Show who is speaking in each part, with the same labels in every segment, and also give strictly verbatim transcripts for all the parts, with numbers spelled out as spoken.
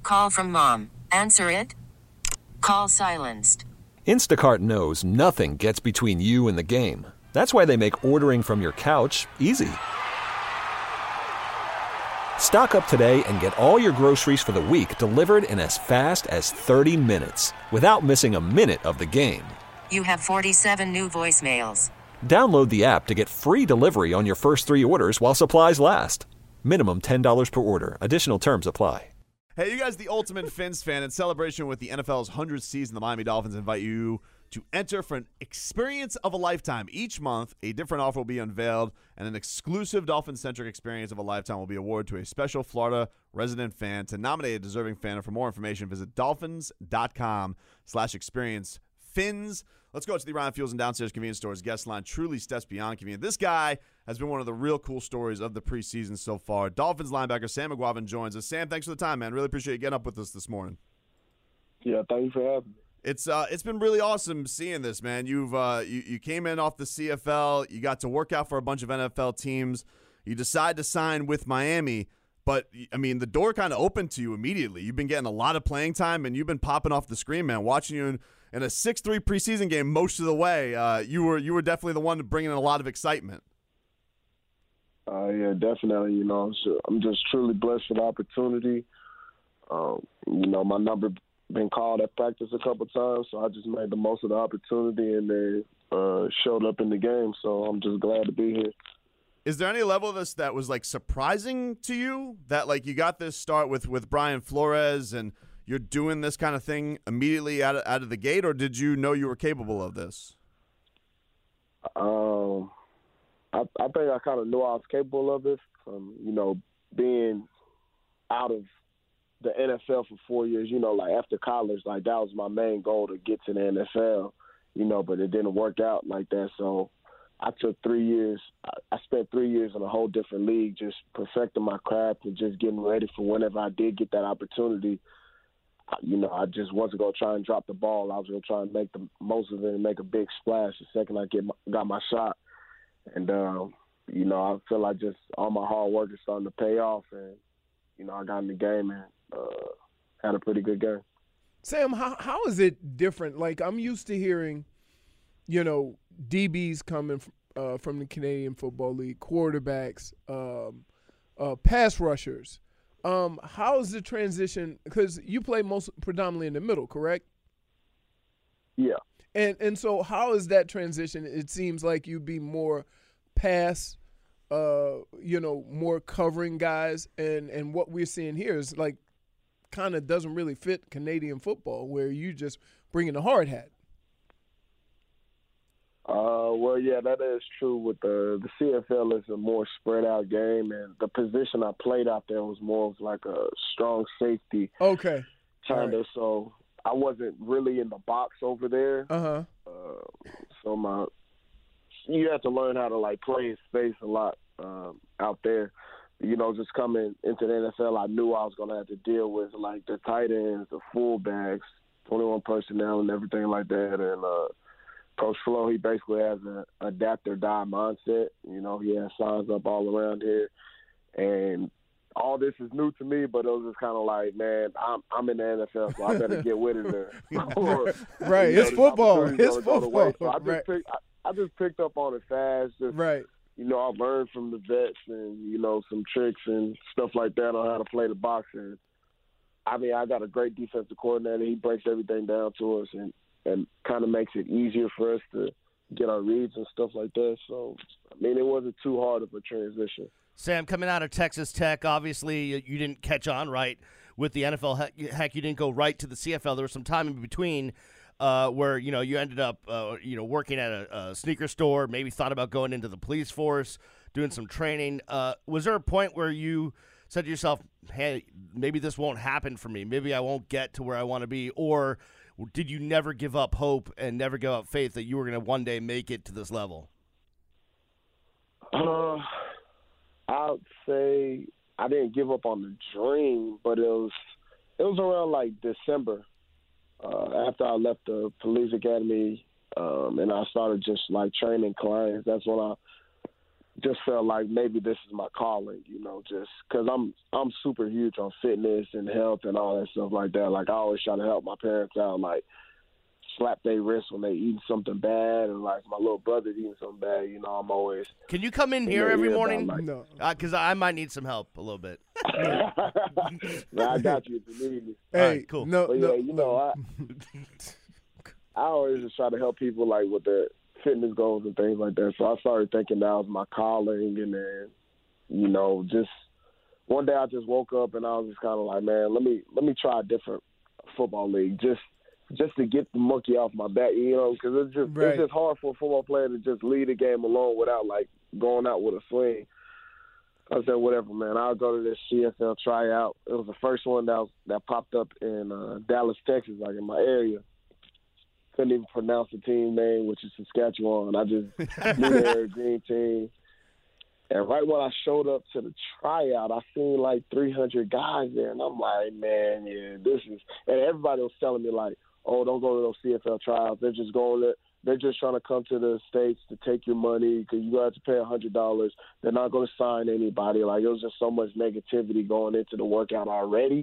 Speaker 1: Call from mom. Answer it. Call silenced.
Speaker 2: Instacart knows nothing gets between you and the game. That's why they make ordering from your couch easy. Stock up today and get all your groceries for the week delivered in as fast as thirty minutes without missing a minute of the game.
Speaker 1: You have forty-seven new voicemails.
Speaker 2: Download the app to get free delivery on your first three orders while supplies last. Minimum ten dollars per order. Additional terms apply.
Speaker 3: Hey, you guys, the ultimate Fins fan. In celebration with the N F L's hundredth season, the Miami Dolphins invite you to enter for an experience of a lifetime. Each month, a different offer will be unveiled, and an exclusive Dolphin-centric experience of a lifetime will be awarded to a special Florida resident fan. To nominate a deserving fan, or for more information, visit dolphins.com slash experience fins. Let's go to the Ryan Fuels and Downstairs Convenience Stores guest line. Truly steps beyond convenient. This guy has been one of the real cool stories of the preseason so far. Dolphins linebacker Sam Eguavoen joins us. Sam, thanks for the time, man. Really appreciate you getting up with us this morning.
Speaker 4: Yeah, thank you for having me.
Speaker 3: It's uh, it's been really awesome seeing this, man. You've uh, you, you came in off the C F L. You got to work out for a bunch of N F L teams. You decide to sign with Miami. But, I mean, the door kind of opened to you immediately. You've been getting a lot of playing time, and you've been popping off the screen, man. Watching you in, in a six three preseason game most of the way, uh, you were you were definitely the one bringing in a lot of excitement.
Speaker 4: Uh, yeah, definitely. You know, so I'm just truly blessed for the opportunity. Um, you know, my number been called at practice a couple times, so I just made the most of the opportunity, and they uh, showed up in the game. So I'm just glad to be here.
Speaker 3: Is there any level of this that was, like, surprising to you? That, like, you got this start with, with Brian Flores and you're doing this kind of thing immediately out of, out of the gate, or did you know you were capable of this?
Speaker 4: Um, I, I think I kind of knew I was capable of it from, you know, being out of the N F L for four years. You know, like, after college, like, that was my main goal, to get to the N F L, you know, but it didn't work out like that. So I took three years. I spent three years in a whole different league, just perfecting my craft and just getting ready for whenever I did get that opportunity. You know, I just wasn't going to try and drop the ball. I was going to try and make the most of it and make a big splash the second I get my, got my shot. And, um, you know, I feel like just all my hard work is starting to pay off. And, you know, I got in the game and uh, had a pretty good game.
Speaker 5: Sam, how how is it different? Like, I'm used to hearing, you know, D Bs coming from, uh, from the Canadian Football League, quarterbacks, um, uh, pass rushers. Um, how is the transition? Because you play most predominantly in the middle, correct?
Speaker 4: Yeah.
Speaker 5: And and so how is that transition? It seems like you'd be more pass, uh, you know, more covering guys, and and what we're seeing here is like kind of doesn't really fit Canadian football, where you just bring in the hard hat.
Speaker 4: Uh, well, yeah, that is true. With the the C F L is a more spread out game, and the position I played out there was more of like a strong safety.
Speaker 5: Okay.
Speaker 4: Kind of.
Speaker 5: Right.
Speaker 4: So I wasn't really in the box over there.
Speaker 5: Uh-huh.
Speaker 4: Uh So my you have to learn how to like play in space a lot um, out there. You know, just coming into the N F L, I knew I was going to have to deal with like the tight ends, the fullbacks, twenty-one personnel, and everything like that, and. uh Coach Flo, he basically has an adapt or die mindset. You know, he has signs up all around here. And all this is new to me, but it was just kind of like, man, I'm I'm in the N F L, so I better get with it. Or,
Speaker 5: right,
Speaker 4: you
Speaker 5: it's
Speaker 4: know,
Speaker 5: football. It's football.
Speaker 4: So I just,
Speaker 5: right.
Speaker 4: picked, I, I just picked up on it fast. Just,
Speaker 5: right.
Speaker 4: You know, I learned from the vets and, you know, some tricks and stuff like that on how to play the box. And, I mean, I got a great defensive coordinator. He breaks everything down to us, and and kind of makes it easier for us to get our reads and stuff like that. So, I mean, it wasn't too hard of a transition.
Speaker 6: Sam, coming out of Texas Tech, obviously you didn't catch on right with the N F L. Heck, you didn't go right to the C F L. There was some time in between uh, where, you know, you ended up, uh, you know, working at a, a sneaker store, maybe thought about going into the police force, doing some training. Uh, was there a point where you said to yourself, hey, maybe this won't happen for me. Maybe I won't get to where I want to be, or did you never give up hope and never give up faith that you were going to one day make it to this level?
Speaker 4: Uh, I would say I didn't give up on the dream, but it was it was around like December uh, after I left the police academy, um, and I started just like training clients. That's when I just felt like maybe this is my calling, you know, just because I'm I'm super huge on fitness and health and all that stuff like that. Like I always try to help my parents out, like slap their wrists when they eating something bad, and like my little brother's eating something bad, you know, I'm always.
Speaker 6: Can you come in here every morning?
Speaker 4: Like,
Speaker 5: No.
Speaker 6: Because uh, I might need some help a little bit.
Speaker 4: Man, I got you if you need me.
Speaker 5: Hey,
Speaker 6: All right, cool.
Speaker 5: No,
Speaker 4: But
Speaker 5: no,
Speaker 4: yeah, you know, I I always just try to help people like with their fitness goals and things like that. So I started thinking that was my calling, and then, you know, just one day I just woke up and I was just kind of like, man, let me let me try a different football league, just just to get the monkey off my back, you know, because it's just
Speaker 5: Right.
Speaker 4: it's just hard for a football player to just lead a game alone without like going out with a swing. I said, whatever, man. I'll go to this C F L tryout. It was the first one that was, that popped up in uh, Dallas, Texas, like in my area. Couldn't even pronounce the team name, which is Saskatchewan. I just knew they were a green team. And right when I showed up to the tryout, I seen like three hundred guys there. And I'm like, man, yeah, this is – and everybody was telling me like, oh, don't go to those C F L tryouts. They're just going to – they're just trying to come to the States to take your money because you got to pay one hundred dollars. They're not going to sign anybody. Like, it was just so much negativity going into the workout already.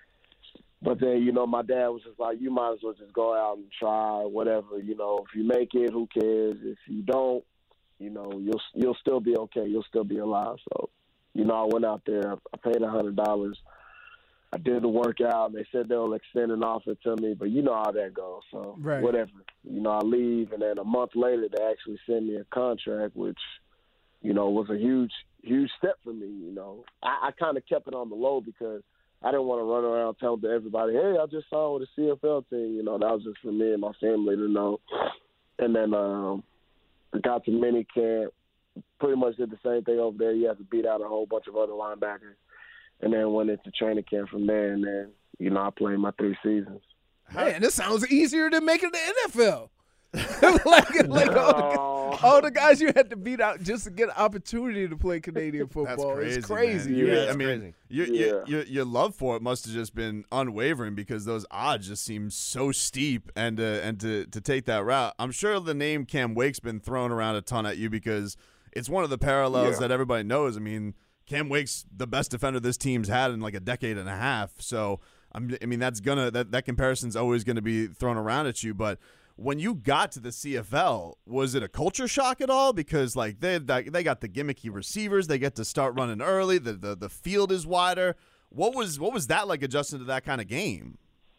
Speaker 4: But then, you know, my dad was just like, you might as well just go out and try, whatever. You know, if you make it, who cares? If you don't, you know, you'll you'll still be okay. You'll still be alive. So, you know, I went out there. I paid one hundred dollars. I did the workout, and they said they'll extend an offer to me, but you know how that goes. So,
Speaker 5: Right.
Speaker 4: whatever. You know, I leave, and then a month later, they actually send me a contract, which, you know, was a huge, huge step for me, you know. I, I kind of kept it on the low because I didn't want to run around telling everybody, hey, I just signed with the C F L team. You know, that was just for me and my family to know. And then um, I got to mini camp, pretty much did the same thing over there. You have to beat out a whole bunch of other linebackers. And then went into training camp from there, and then, you know, I played my three seasons.
Speaker 5: Man, this sounds easier than making the N F L. like like all, the,
Speaker 4: Oh.
Speaker 5: all the guys you had to beat out just to get an opportunity to play Canadian football.
Speaker 3: That's crazy.
Speaker 5: It's crazy.
Speaker 3: Man. You-
Speaker 4: Yeah,
Speaker 3: I
Speaker 6: it's
Speaker 3: mean,
Speaker 6: crazy.
Speaker 3: Your,
Speaker 4: Yeah.
Speaker 3: your, your your love for it must have just been unwavering because those odds just seem so steep, and uh, and to to take that route, I'm sure the name Cam Wake's been thrown around a ton at you because it's one of the parallels
Speaker 4: Yeah.
Speaker 3: that everybody knows. I mean, Cam Wake's the best defender this team's had in like a decade and a half. So I'm, I mean, that's gonna that that comparison's always gonna be thrown around at you, but. When you got to the C F L, was it a culture shock at all? Because like they they got the gimmicky receivers, they get to start running early. The, the the field is wider. What was what was that like adjusting to that kind of game?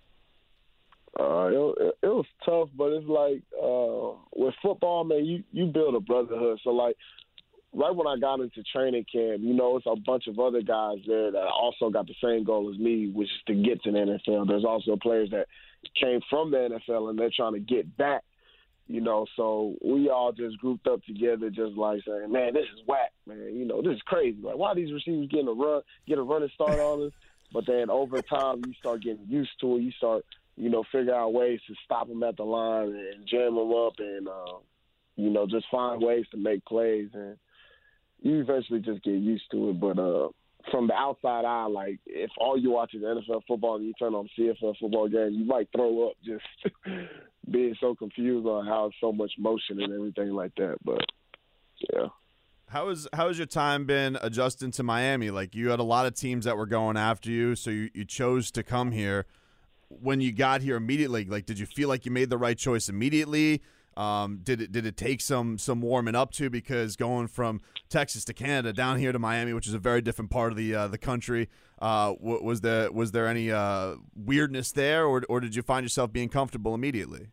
Speaker 4: Uh, it, it was tough, but it's like uh, with football, man, you, you build a brotherhood. So, like, right when I got into training camp, you know, it's a bunch of other guys there that also got the same goal as me, which is to get to the N F L. There's also players that came from the N F L and they're trying to get back, you know. So we all just grouped up together, just like saying, man, this is whack, man. You know, this is crazy. Like, why are these receivers getting a run, get a running start on us? But then over time, you start getting used to it. You start, you know, figure out ways to stop them at the line and jam them up and, uh, you know, just find ways to make plays. And you eventually just get used to it. But uh, from the outside eye, like, if all you watch is N F L football and you turn on C F L football games, you might throw up just being so confused on how so much motion and everything like that. But, yeah.
Speaker 3: How is how has your time been adjusting to Miami? Like, you had a lot of teams that were going after you, so you, you chose to come here. When you got here immediately, like, did you feel like you made the right choice immediately? Um, did it did it take some some warming up to? Because going from Texas to Canada down here to Miami, which is a very different part of the uh, the country, uh, was there was there any uh, weirdness there, or or did you find yourself being comfortable immediately?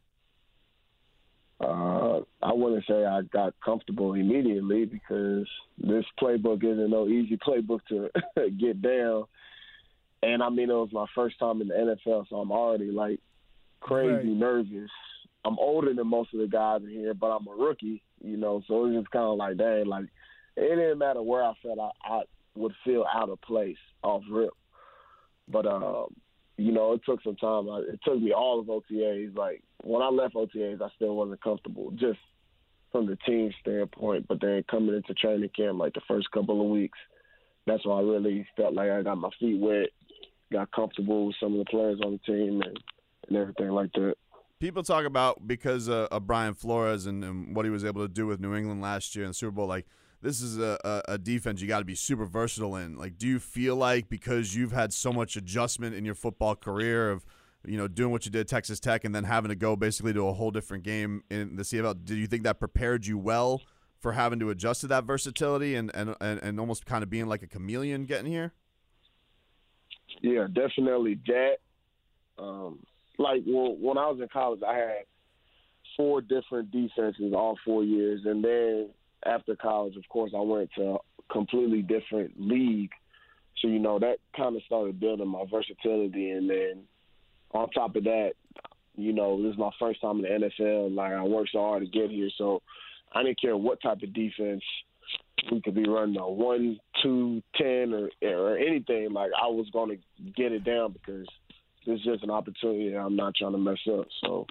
Speaker 4: Uh, I wouldn't say I got comfortable immediately because this playbook isn't no easy playbook to get down. And, I mean, it was my first time in the N F L, so I'm already, like, crazy
Speaker 5: Right.
Speaker 4: nervous. I'm older than most of the guys in here, but I'm a rookie, you know, so it was just kind of like, dang, like, it didn't matter where I felt, I, I would feel out of place off rip. But, uh, you know, it took some time. It took me all of O T As. Like, when I left O T As, I still wasn't comfortable, just from the team standpoint. But then coming into training camp, like the first couple of weeks, that's when I really felt like I got my feet wet, got comfortable with some of the players on the team and, and everything like that.
Speaker 3: People talk about because uh, of Brian Flores and, and what he was able to do with New England last year in the Super Bowl, like this is a, a, a defense you got to be super versatile in. Like, do you feel like because you've had so much adjustment in your football career of, you know, doing what you did at Texas Tech and then having to go basically to a whole different game in the C F L, do you think that prepared you well for having to adjust to that versatility and, and, and, and almost kind of being like a chameleon getting here?
Speaker 4: Yeah, definitely that. Um, like, well, when I was in college, I had four different defenses all four years. And then after college, of course, I went to a completely different league. So, you know, that kind of started building my versatility. And then on top of that, you know, this is my first time in the N F L. Like, I worked so hard to get here. So I didn't care what type of defense we could be running, a one, two, ten, or, or anything. Like, I was going to get it down because it's just an opportunity and I'm not trying to mess up. So,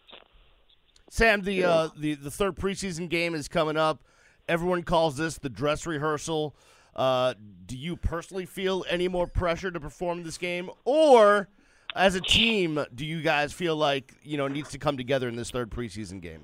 Speaker 6: Sam, the
Speaker 4: yeah.
Speaker 6: uh, the the third preseason game is coming up. Everyone calls this the dress rehearsal. Uh, do you personally feel any more pressure to perform this game, or as a team, do you guys feel like, you know, it needs to come together in this third preseason game?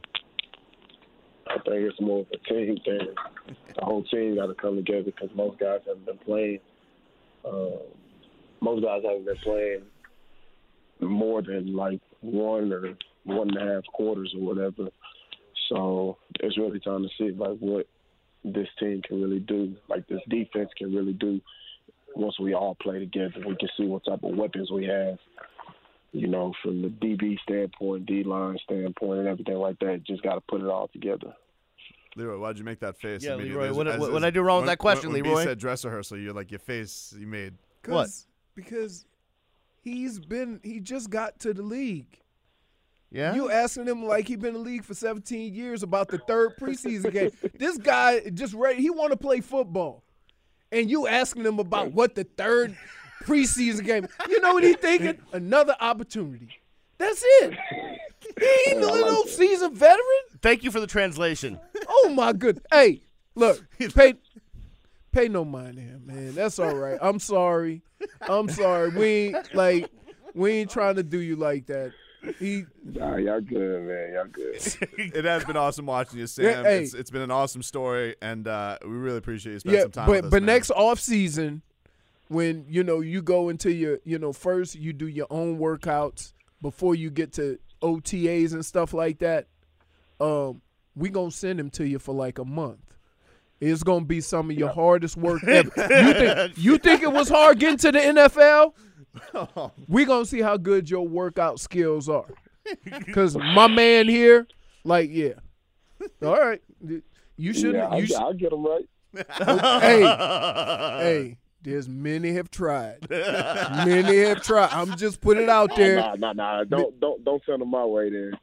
Speaker 4: I think it's more of a team thing. The whole team got to come together because most guys haven't been playing. Uh, most guys haven't been playing more than like one or one and a half quarters or whatever. So it's really time to see like what this team can really do, like this defense can really do. Once we all play together, we can see what type of weapons we have. You know, from the D B standpoint, D-line standpoint, and everything like that. Just got to put it all together.
Speaker 3: Leroy, why'd you make that face?
Speaker 6: Yeah,
Speaker 3: immediately?
Speaker 6: Leroy, what-
Speaker 3: As-
Speaker 6: what-
Speaker 3: as-
Speaker 6: what'd I do wrong with
Speaker 3: when-
Speaker 6: that question,
Speaker 3: when, when
Speaker 6: Leroy?
Speaker 3: B said dress rehearsal, you're like, your face you made.
Speaker 6: What?
Speaker 5: Because he's been he just got to the league.
Speaker 6: Yeah.
Speaker 5: You asking him like he been in the league for seventeen years about the third preseason game. This guy just ready. He want to play football, and you asking him about what the third preseason game. You know what he thinking? Another opportunity. That's it. He ain't no, no seasoned veteran.
Speaker 6: Thank you for the translation.
Speaker 5: Oh my goodness. Hey, look, pay pay no mind to him, man. That's all right. I'm sorry. I'm sorry. We ain't like we ain't trying to do you like that. He
Speaker 4: Nah, y'all good, man. Y'all good.
Speaker 3: It has been awesome watching you, Sam.
Speaker 5: hey.
Speaker 3: It's, it's been an awesome story, and uh, we really appreciate you spending
Speaker 5: yeah,
Speaker 3: some time
Speaker 5: but
Speaker 3: with us,
Speaker 5: but
Speaker 3: man.
Speaker 5: next off season, when you know you go into your you know first you do your own workouts before you get to O T As and stuff like that. Um, we gonna send him to you for like a month. It's gonna be some of your hardest work ever. You think you think it was hard getting to the N F L? We gonna see how good your workout skills are. Cause my man here, like, yeah, all right, you should.
Speaker 4: Yeah,
Speaker 5: you
Speaker 4: I,
Speaker 5: should.
Speaker 4: I'll get them right.
Speaker 5: hey, hey, there's many have tried. Many have tried. I'm just putting it out there.
Speaker 4: Nah, nah, nah. Don't, don't, don't send them my way then.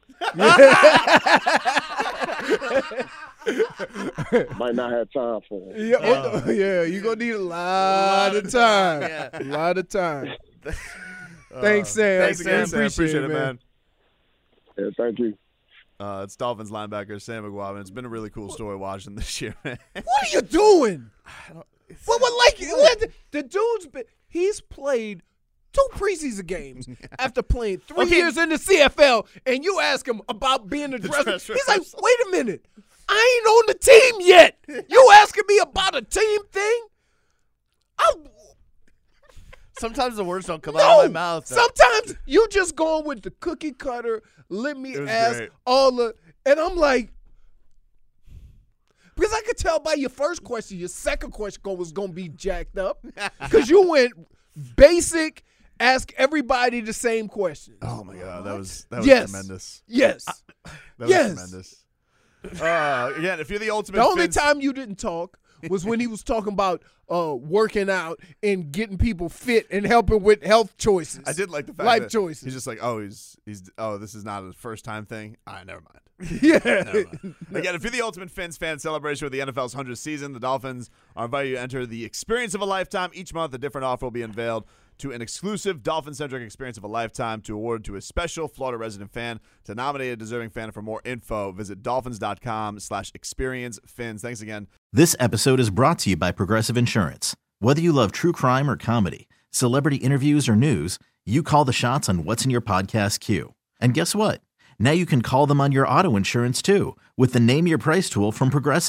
Speaker 4: Might not have time for them.
Speaker 5: Yeah, oh, yeah, you're gonna need a lot of time.
Speaker 6: Yeah.
Speaker 5: A lot of time. Thanks, Sam.
Speaker 3: Thanks again,
Speaker 5: We
Speaker 3: Sam. Appreciate it, man.
Speaker 4: Yeah, thank you.
Speaker 3: Uh, it's Dolphins linebacker Sam McGuavin. It's been a really cool story watching this year, man.
Speaker 5: What are you doing? What, what, like, what, the, the dude's been, he's played two preseason games after playing three
Speaker 6: Okay.
Speaker 5: years in the C F L, and you ask him about being a dress.
Speaker 3: dress
Speaker 5: He's like,
Speaker 3: rehearsal.
Speaker 5: wait a minute. I ain't on the team yet. You asking me about a team thing? I,
Speaker 6: Sometimes the words don't come
Speaker 5: no.
Speaker 6: out of my mouth. though.
Speaker 5: Sometimes you just going with the cookie cutter. Let me
Speaker 3: It was
Speaker 5: ask
Speaker 3: great.
Speaker 5: all the, and I'm like, because I could tell by your first question, your second question was going to be jacked up. Because you went basic, ask everybody the same question.
Speaker 3: Oh my god, that was that was
Speaker 5: Yes.
Speaker 3: tremendous.
Speaker 5: Yes.
Speaker 3: That was
Speaker 5: Yes.
Speaker 3: tremendous. Uh, again, if you're the ultimate,
Speaker 5: The only
Speaker 3: Fins-
Speaker 5: time you didn't talk was when he was talking about uh, working out and getting people fit and helping with health choices.
Speaker 3: I did like the fact
Speaker 5: Life
Speaker 3: that
Speaker 5: choices.
Speaker 3: he's just like, oh, he's he's oh, this is not a first time thing. All right, never mind.
Speaker 5: Yeah.
Speaker 3: Never mind. Again, if you're the ultimate Fins fan, celebration with the N F L's hundredth season, the Dolphins are inviting you to enter the experience of a lifetime. Each month, a different offer will be unveiled to an exclusive Dolphin-centric experience of a lifetime to award to a special Florida resident fan. To nominate a deserving fan, for more info, visit dolphins.com slash experience fins. Thanks again.
Speaker 7: This episode is brought to you by Progressive Insurance. Whether you love true crime or comedy, celebrity interviews or news, you call the shots on what's in your podcast queue. And guess what? Now you can call them on your auto insurance too with the Name Your Price tool from Progressive.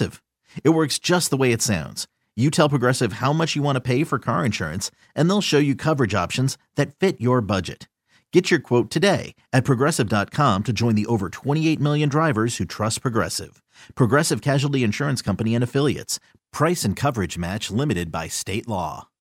Speaker 7: It works just the way it sounds. You tell Progressive how much you want to pay for car insurance, and they'll show you coverage options that fit your budget. Get your quote today at Progressive dot com to join the over twenty-eight million drivers who trust Progressive. Progressive Casualty Insurance Company and Affiliates. Price and coverage match limited by state law.